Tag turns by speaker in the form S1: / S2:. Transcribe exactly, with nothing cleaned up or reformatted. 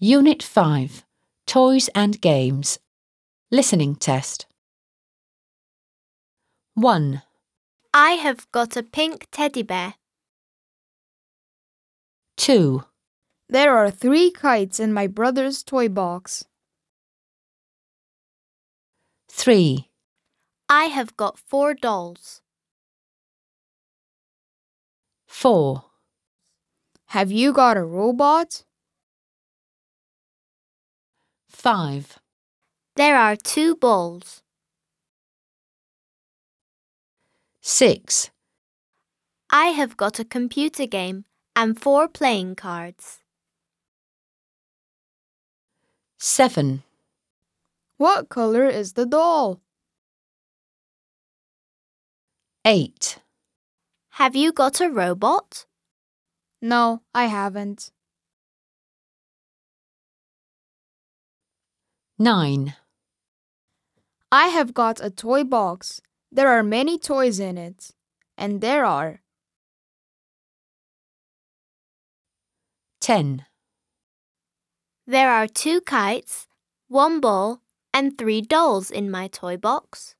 S1: Unit five, Toys and Games. Listening test. one.
S2: I have got a pink teddy bear.
S1: two.
S3: There are three kites in my brother's toy box.
S1: three.
S2: I have got four dolls.
S1: four.
S3: Have you got a robot?
S1: five.
S2: There are two balls.
S1: six.
S2: I have got a computer game and four playing cards.
S1: seven.
S3: What color is the doll?
S1: eight.
S2: Have you got a robot?
S3: No, I haven't.
S1: nine.
S3: I have got a toy box. There are many toys in it. And there are
S1: ten.
S2: There are two kites, one ball, and three dolls in my toy box.